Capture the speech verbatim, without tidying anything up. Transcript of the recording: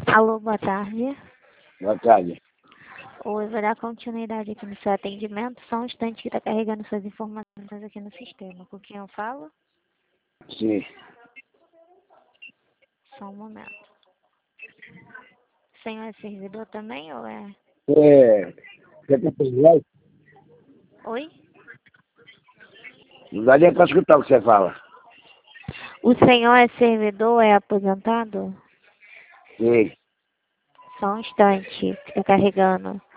Alô, boa tarde. Boa tarde. Oi, vou dar continuidade aqui no seu atendimento. Só um instante que está carregando suas informações aqui no sistema. Com quem eu falo? Sim. Só um momento. O senhor é servidor também ou é... É, você tem celular? Oi? Não dá nem pra escutar o que você fala. O senhor é servidor ou é aposentado? Sim. Só um instante, que está carregando.